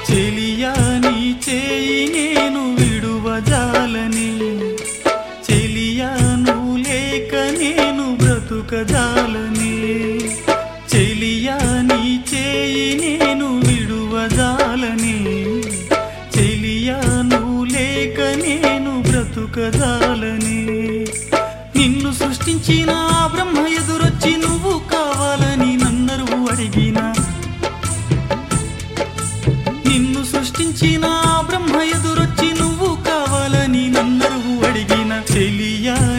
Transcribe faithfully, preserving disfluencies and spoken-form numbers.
చెలియా నీ చేయి నేను విడువజాలని, చెలియా నువ్వు లేక నేను బ్రతుకజాలని, చెలియా నీ చేయి నేను విడువజాలని, చెలియా నువ్వు లేక నేను బ్రతుకజాలని. నిన్ను సృష్టించిన బ్రహ్మ ఎదురొచ్చి నువ్వు కావాలని నన్నరు అడిగిన, నిన్ను సృష్టించిన బ్రహ్మ ఎదురొచ్చి నువ్వు కావాలని నన్నరు అడిగిన, చెలియా